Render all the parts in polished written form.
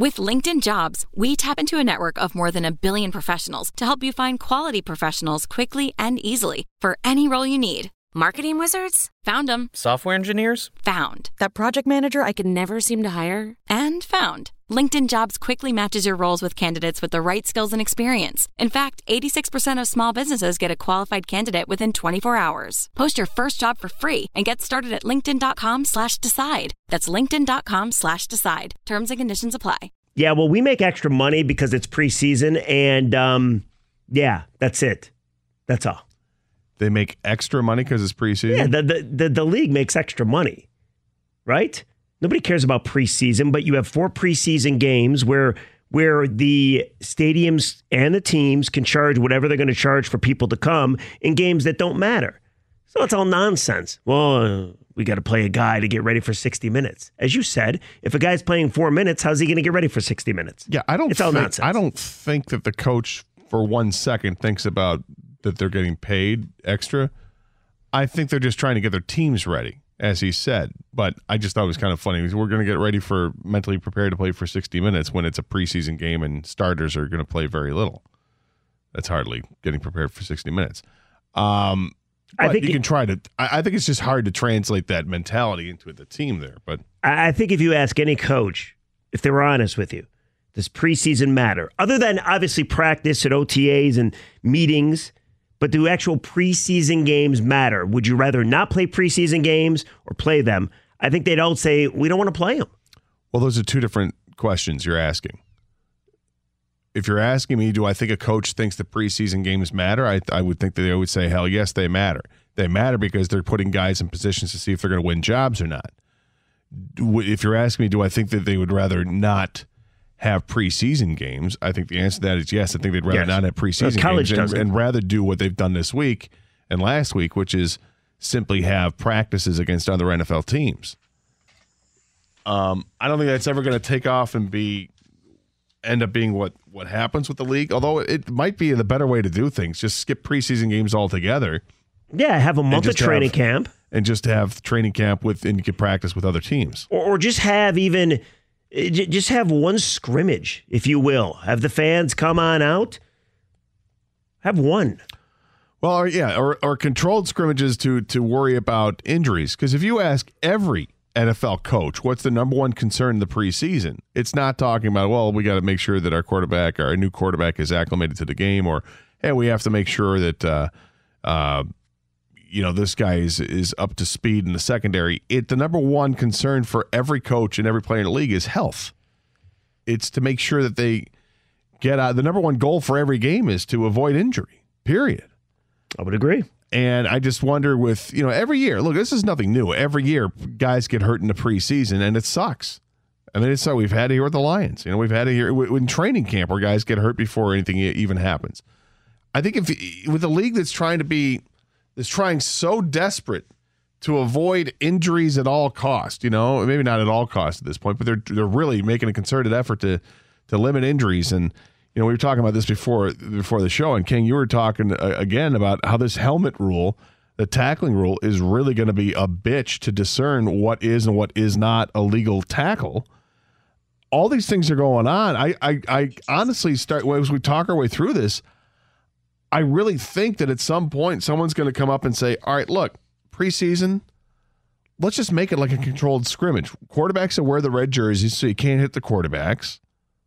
With LinkedIn Jobs, we tap into a network of more than 1 billion professionals to help you find quality professionals quickly and easily for any role you need. Marketing wizards? Found them. Software engineers? Found. That project manager I could never seem to hire? And found. LinkedIn Jobs quickly matches your roles with candidates with the right skills and experience. In fact, 86% of small businesses get a qualified candidate within 24 hours. Post your first job for free and get started at linkedin.com/decide. That's linkedin.com/decide. Terms and conditions apply. Yeah, well, we make extra money because it's preseason, and yeah, that's it. That's all. They make extra money because it's preseason? Yeah, the league makes extra money, right? Nobody cares about preseason, but you have 4 preseason games where the stadiums and the teams can charge whatever they're going to charge for people to come in games that don't matter. So it's all nonsense. Well, we got to play a guy to get ready for 60 minutes. As you said, if a guy's playing 4 minutes, how's he going to get ready for 60 minutes? Yeah, it's all nonsense. I don't think that the coach for 1 second thinks about that they're getting paid extra. I think they're just trying to get their teams ready, as he said. But I just thought it was kind of funny. We're going to get ready mentally prepared to play for 60 minutes when it's a preseason game and starters are going to play very little. That's hardly getting prepared for 60 minutes. I think you can try to. I think it's just hard to translate that mentality into the team there. But I think if you ask any coach, if they were honest with you, does preseason matter? Other than obviously practice at OTAs and meetings, but do actual preseason games matter? Would you rather not play preseason games or play them? I think they'd all say, we don't want to play them. Well, those are two different questions you're asking. If you're asking me, do I think a coach thinks the preseason games matter? I would think that they would say, hell yes, they matter. They matter because they're putting guys in positions to see if they're going to win jobs or not. If you're asking me, do I think that they would rather not have preseason games? I think the answer to that is yes. I think they'd rather not have preseason games and rather do what they've done this week and last week, which is simply have practices against other NFL teams. I don't think that's ever going to take off and end up being what happens with the league, although it might be the better way to do things. Just skip preseason games altogether. Yeah, have a month of training camp. And just have training camp and you can practice with other teams. Or just have just have one scrimmage, if you will. Have the fans come on out. Have one. Well, or controlled scrimmages to worry about injuries. Because if you ask every NFL coach what's the number one concern in the preseason, it's not talking about, well, we got to make sure that our new quarterback is acclimated to the game, or, hey, we have to make sure that this guy is up to speed in the secondary. The number one concern for every coach and every player in the league is health. It's to make sure that they get out. The number one goal for every game is to avoid injury, period. I would agree. And I just wonder with, every year, look, this is nothing new. Every year, guys get hurt in the preseason, and it sucks. I mean, it's so we've had it here with the Lions. We've had it here in training camp where guys get hurt before anything even happens. I think with a league that's trying so desperate to avoid injuries at all costs, maybe not at all costs at this point, but they're really making a concerted effort to limit injuries. And we were talking about this before the show, and King, you were talking again about how this helmet rule, the tackling rule, is really going to be a bitch to discern what is and what is not a legal tackle. All these things are going on. I honestly as we talk our way through this, I really think that at some point someone's going to come up and say, all right, look, preseason, let's just make it like a controlled scrimmage. Quarterbacks will wear the red jerseys so you can't hit the quarterbacks.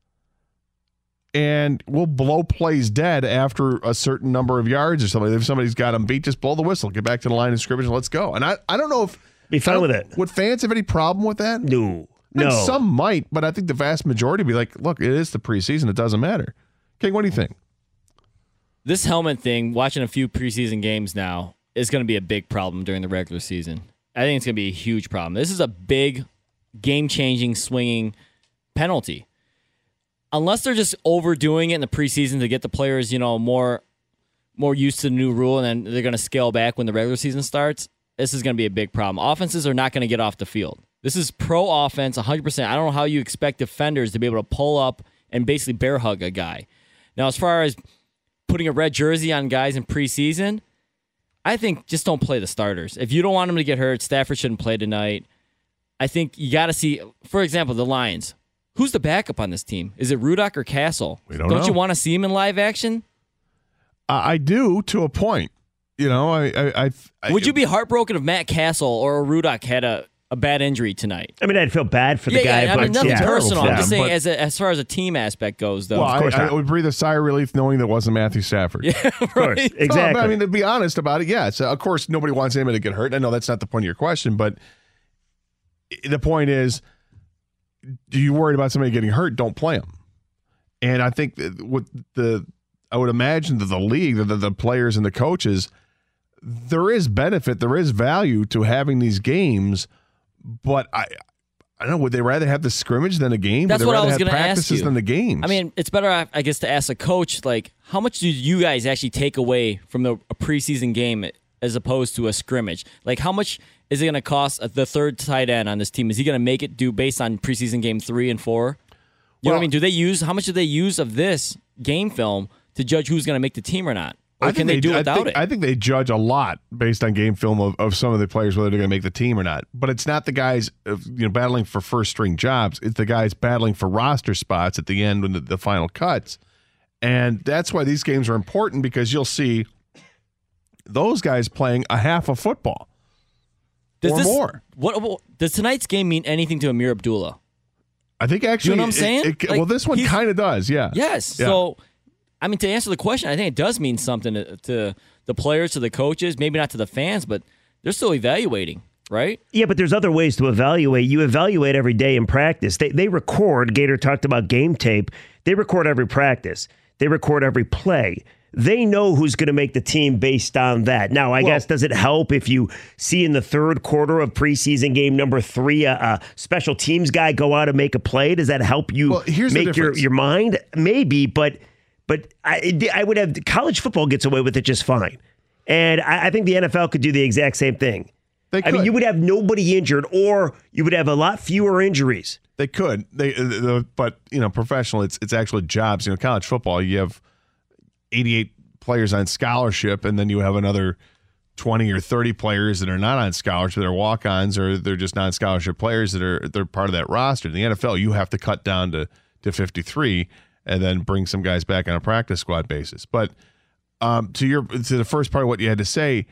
And we'll blow plays dead after a certain number of yards or something. If somebody's got them beat, just blow the whistle. Get back to the line of scrimmage and let's go. And I don't know if... Be fine with it. Would fans have any problem with that? No. Some might, but I think the vast majority would be like, look, it is the preseason. It doesn't matter. King, what do you think? This helmet thing, watching a few preseason games now, is going to be a big problem during the regular season. I think it's going to be a huge problem. This is a big, game-changing, swinging penalty. Unless they're just overdoing it in the preseason to get the players, more used to the new rule, and then they're going to scale back when the regular season starts, this is going to be a big problem. Offenses are not going to get off the field. This is pro offense, 100%. I don't know how you expect defenders to be able to pull up and basically bear hug a guy. Now, as far as putting a red jersey on guys in preseason, I think just don't play the starters. If you don't want them to get hurt, Stafford shouldn't play tonight. I think you got to see, for example, the Lions. Who's the backup on this team? Is it Rudock or Castle? We don't know. You want to see him in live action? I do, to a point. You know, I would you be heartbroken if Matt Castle or Rudock had a bad injury tonight? I mean, I'd feel bad for the guy. I mean, nothing personal. I'm just saying, but, as far as a team aspect goes, though. Well, of course I would breathe a sigh of relief knowing that it wasn't Matthew Stafford. Yeah, of course, exactly. I mean, to be honest about it, yes. Of course, nobody wants anybody to get hurt. I know that's not the point of your question, but the point is, do you worried about somebody getting hurt? Don't play them. And I think that I would imagine that the league, the players and the coaches, there is benefit, there is value to having these games, but I don't know, would they rather have the scrimmage than a game? That's what I was going to ask you. Practices than the games? I mean, it's better, I guess, to ask a coach, like, how much do you guys actually take away from a preseason game as opposed to a scrimmage? Like, how much is it going to cost the third tight end on this team? Is he going to make it do based on preseason game 3 and 4? You know what I mean? How much do they use of this game film to judge who's going to make the team or not? Or can they do without it? I think they judge a lot based on game film of some of the players, whether they're going to make the team or not. But it's not the guys battling for first-string jobs. It's the guys battling for roster spots at the end when the final cuts. And that's why these games are important, because you'll see those guys playing a half of football more. What does tonight's game mean anything to Amir Abdullah? I think actually, you know what I'm saying? Well, this one kind of does, yeah. Yes. Yeah. So, I mean, to answer the question, I think it does mean something to the players, to the coaches, maybe not to the fans, but they're still evaluating, right? Yeah, but there's other ways to evaluate. You evaluate every day in practice. They record, Gator talked about game tape, they record every practice. They record every play. They know who's going to make the team based on that. Now, I guess, does it help if you see in the third quarter of preseason game number 3 a special teams guy go out and make a play? Does that help you make your mind? Maybe, but I would have college football gets away with it just fine. And I think the NFL could do the exact same thing. I mean, you would have nobody injured, or you would have a lot fewer injuries. They could. But professional, it's actually jobs. College football, you have 88 players on scholarship, and then you have another 20 or 30 players that are not on scholarship, they're walk-ons, or they're just non-scholarship players they're part of that roster. In the NFL, you have to cut down to 53 and then bring some guys back on a practice squad basis. But to the first part of what you had to say,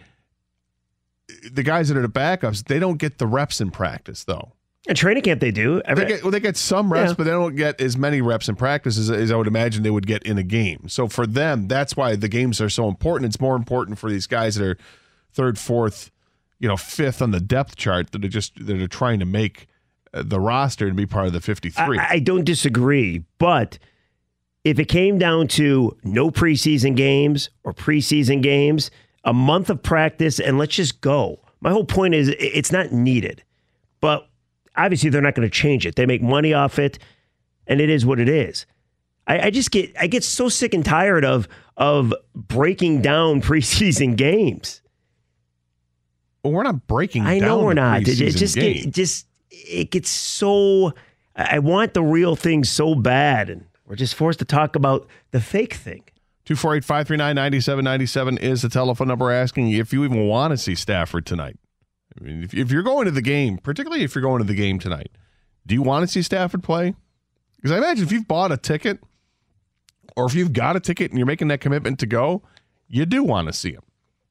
the guys that are the backups, they don't get the reps in practice, though. In training camp, they do. They get some reps, but they don't get as many reps in practice as I would imagine they would get in a game. So for them, that's why the games are so important. It's more important for these guys that are third, fourth, fifth on the depth chart that are trying to make the roster and be part of the 53. I don't disagree, but if it came down to no preseason games or preseason games, a month of practice, and let's just go. My whole point is it's not needed, but obviously they're not going to change it. They make money off it, and it is what it is. I get so sick and tired of breaking down preseason games. Well, we're not breaking down. I know we're not. It gets so. I want the real thing so bad, and we're just forced to talk about the fake thing. 248-539-9797 is the telephone number, asking if you even want to see Stafford tonight. I mean, if you're going to the game, particularly if you're going to the game tonight, do you want to see Stafford play? Because I imagine if you've bought a ticket, or if you've got a ticket and you're making that commitment to go, you do want to see him.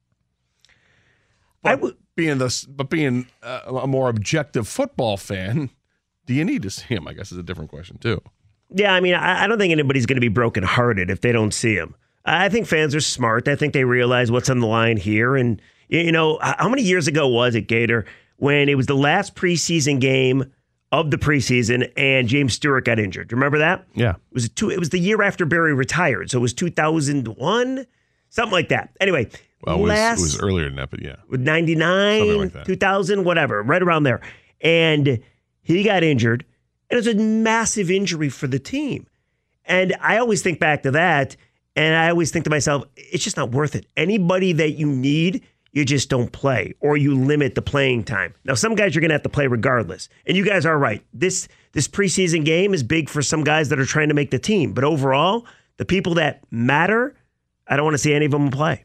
But being a more objective football fan, do you need to see him? I guess is a different question too. Yeah, I mean, I don't think anybody's going to be brokenhearted if they don't see him. I think fans are smart. I think they realize what's on the line here. And, how many years ago was it, Gator, when it was the last preseason game of the preseason and James Stewart got injured? Do you remember that? Yeah. It was the year after Barry retired. So it was 2001, something like that. Anyway. Well, it was earlier than that, but yeah. With 99, like 2000, whatever, right around there. And he got injured. And it was a massive injury for the team. And I always think back to that, and I always think to myself, it's just not worth it. Anybody that you need, you just don't play, or you limit the playing time. Now, some guys you're going to have to play regardless. And you guys are right. This preseason game is big for some guys that are trying to make the team. But overall, the people that matter, I don't want to see any of them play.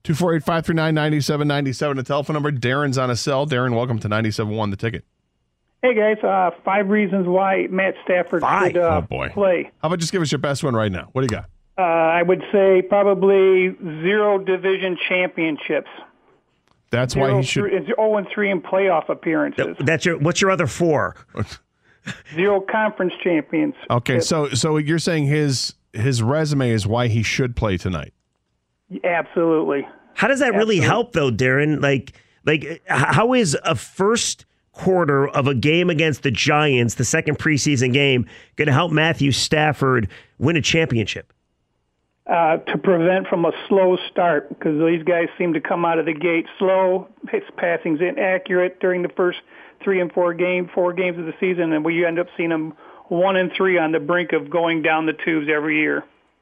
248-539-9797, the telephone number. Darren's on a cell. Darren, welcome to 97.1 The Ticket. Hey, guys. 5 reasons why Matt Stafford should play. How about just give us your best one right now? What do you got? I would say probably 0 division championships. That's why he should. It's 0-3 in playoff appearances. What's your other 4? 0 conference champions. Okay, so you're saying his resume is why he should play tonight. Absolutely. How does that really help, though, Darren? Like, how is a first quarter of a game against the Giants, the second preseason game, going to help Matthew Stafford win a championship? To prevent from a slow start, because these guys seem to come out of the gate slow. His passing's inaccurate during the first 3 and 4 games of the season, and we end up seeing them 1-3 on the brink of going down the tubes every year.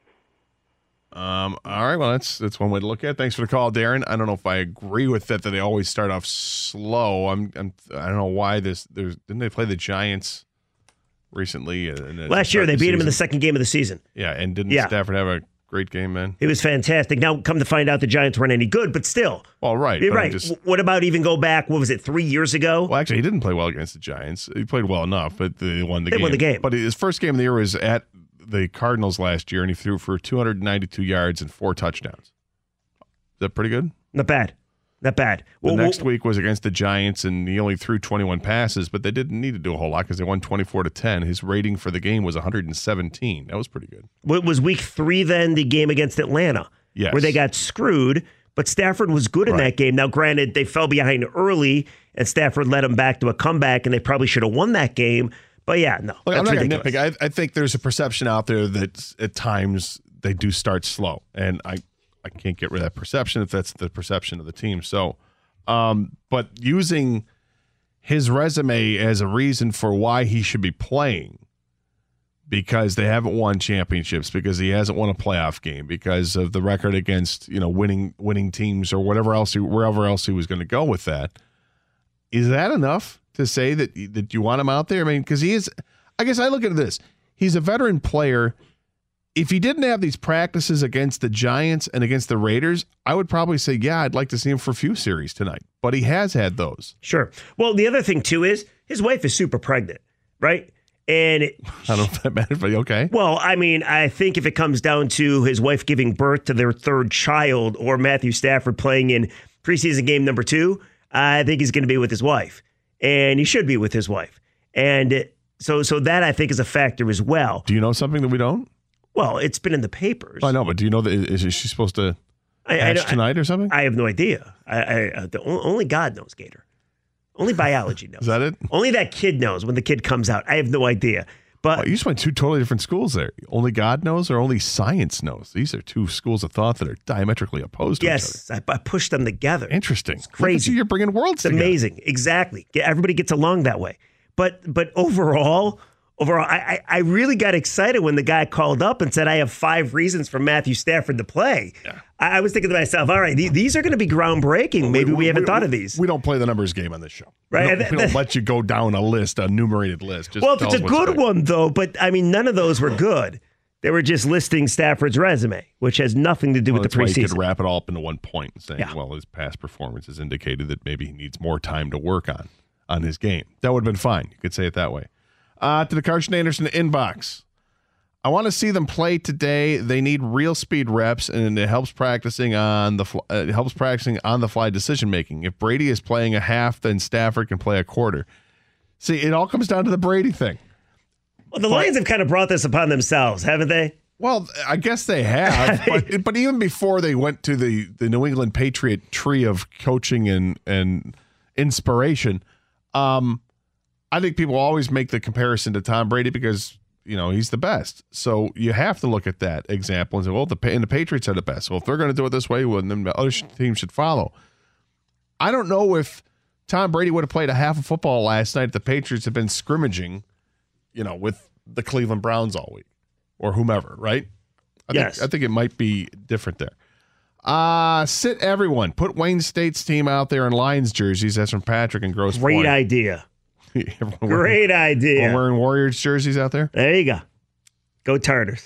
All right, well, that's one way to look at it. Thanks for the call, Darren. I don't know if I agree with that they always start off slow. I don't know why didn't they play the Giants recently? Last year, they beat him in the second game of the season. Yeah, and didn't Stafford have a great game, man? It was fantastic. Now, come to find out, the Giants weren't any good, but still. Well, right. You're right. What about even go back, 3 years ago? Well, actually, he didn't play well against the Giants. He played well enough, but they won the game. They won the game. But his first game of the year was at the Cardinals last year, and he threw for 292 yards and 4 touchdowns. Is that pretty good? Not bad. The next week was against the Giants, and he only threw 21 passes, but they didn't need to do a whole lot because they won 24-10. His rating for the game was 117. That was pretty good. Was week 3 then the game against Atlanta? Yes. Where they got screwed, but Stafford was good in that game. Now, granted, they fell behind early, and Stafford led them back to a comeback, and they probably should have won that game. But yeah, no. Look, I'm not going to nitpick. I think there's a perception out there that at times they do start slow, and I can't get rid of that perception if that's the perception of the team. So, but using his resume as a reason for why he should be playing, because they haven't won championships, because he hasn't won a playoff game, because of the record against winning teams or wherever else he was going to go with that. Is that enough to say that you want him out there? I mean, because he is. I guess I look at this. He's a veteran player. If he didn't have these practices against the Giants and against the Raiders, I would probably say, yeah, I'd like to see him for a few series tonight. But he has had those. Sure. Well, the other thing, too, is his wife is super pregnant, right? And I don't know if that matters, but okay. Well, I mean, I think if it comes down to his wife giving birth to their 3rd child or Matthew Stafford playing in preseason game number 2, I think he's going to be with his wife. And he should be with his wife. And so that, I think, is a factor as well. Do you know something that we don't? Well, it's been in the papers. I know, but do you know that is she supposed to hatch tonight or something? I have no idea. Only God knows, Gator. Only biology knows. Is that it? Only that kid knows when the kid comes out. I have no idea. But you just went 2 totally different schools there. Only God knows or only science knows? These are 2 schools of thought that are diametrically opposed to each other. Yes, I pushed them together. Interesting. It's crazy. You're bringing worlds together. Amazing. Exactly. Everybody gets along that way. But overall, I really got excited when the guy called up and said, I have 5 reasons for Matthew Stafford to play. Yeah. I was thinking to myself, all right, these are going to be groundbreaking. Maybe we haven't thought of these. We don't play the numbers game on this show. Right. We don't let you go down a numerated list. Just well, if it's a good one, though, but I mean, none of those were good. They were just listing Stafford's resume, which has nothing to do with the preseason. You could wrap it all up into one point and saying, well, his past performance has indicated that maybe he needs more time to work on his game. That would have been fine. You could say it that way. To the Carson Anderson inbox. I want to see them play today. They need real speed reps, and it helps practicing on the fly decision making. If Brady is playing a half, then Stafford can play a quarter. See, it all comes down to the Brady thing. Well, the Lions have kind of brought this upon themselves, haven't they? Well, I guess they have, but even before they went to the New England Patriot tree of coaching and inspiration, I think people always make the comparison to Tom Brady because, he's the best. So you have to look at that example and say, well, the Patriots are the best. Well, if they're going to do it this way, well, then the other teams should follow. I don't know if Tom Brady would have played a half of football last night if the Patriots had been scrimmaging, with the Cleveland Browns all week or whomever, right? I think it might be different there. Sit everyone. Put Wayne State's team out there in Lions jerseys. That's from Patrick and Grosse Pointe. Great idea. Great idea. Wearing Warriors jerseys out there? There you go. Go Tartars.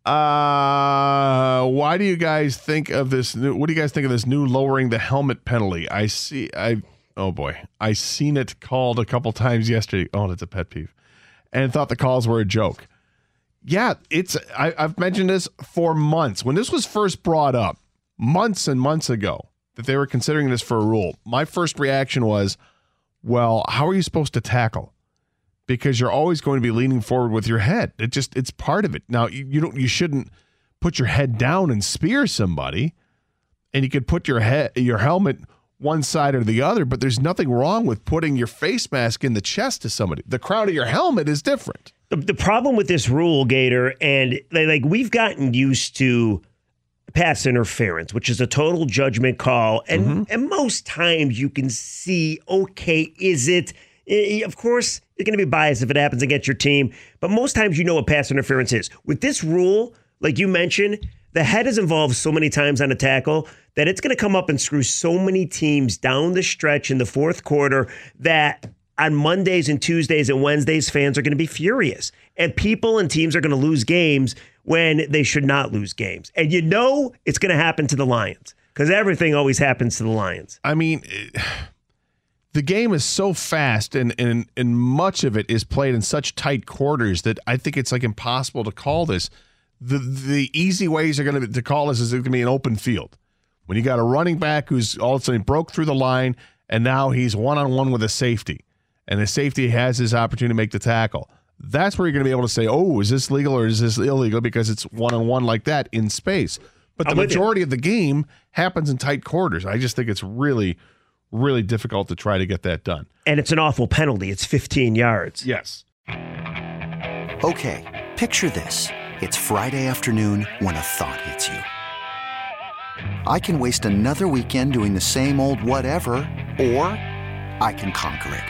Why do you guys think of this what do you guys think of this new lowering the helmet penalty? Oh boy. I seen it called a couple times yesterday. Oh, that's a pet peeve. And thought the calls were a joke. Yeah, I've mentioned this for months. When this was first brought up, months and months ago, that they were considering this for a rule, my first reaction was, well, how are you supposed to tackle? Because you're always going to be leaning forward with your head. It's part of it. Now, you shouldn't put your head down and spear somebody, and you could put your helmet one side or the other, but there's nothing wrong with putting your face mask in the chest to somebody. The crown of your helmet is different. The problem with this rule, Gator, and we've gotten used to pass interference, which is a total judgment call, and most times you can see, okay, is it? Of course, you're going to be biased if it happens against your team, but most times you know what pass interference is. With this rule, like you mentioned, the head is involved so many times on a tackle that it's going to come up and screw so many teams down the stretch in the fourth quarter that on Mondays and Tuesdays and Wednesdays, fans are going to be furious. And people and teams are going to lose games when they should not lose games. And you know it's going to happen to the Lions because everything always happens to the Lions. I mean, the game is so fast and much of it is played in such tight quarters that I think it's like impossible to call this. The easy ways are going to call this is it's going to be an open field. When you got a running back who's all of a sudden broke through the line and now he's one-on-one with a safety, and the safety has his opportunity to make the tackle. That's where you're going to be able to say, oh, is this legal or is this illegal, because it's one-on-one like that in space. But the majority of the game happens in tight quarters. I just think it's really, really difficult to try to get that done. And it's an awful penalty. It's 15 yards. Yes. Okay, picture this. It's Friday afternoon when a thought hits you. I can waste another weekend doing the same old whatever, or I can conquer it.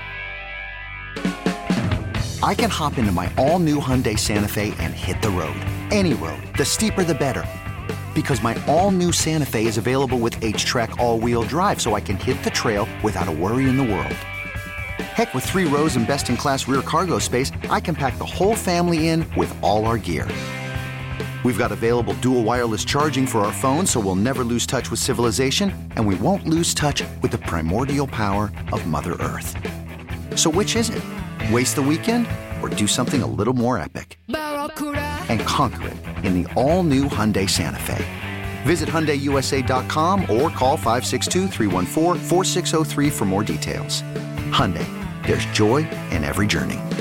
I can hop into my all-new Hyundai Santa Fe and hit the road. Any road. The steeper, the better. Because my all-new Santa Fe is available with H-Track all-wheel drive, so I can hit the trail without a worry in the world. Heck, with 3 rows and best-in-class rear cargo space, I can pack the whole family in with all our gear. We've got available dual wireless charging for our phones, so we'll never lose touch with civilization, and we won't lose touch with the primordial power of Mother Earth. So which is it? Waste the weekend or do something a little more epic? And conquer it in the all-new Hyundai Santa Fe. Visit HyundaiUSA.com or call 562-314-4603 for more details. Hyundai, there's joy in every journey.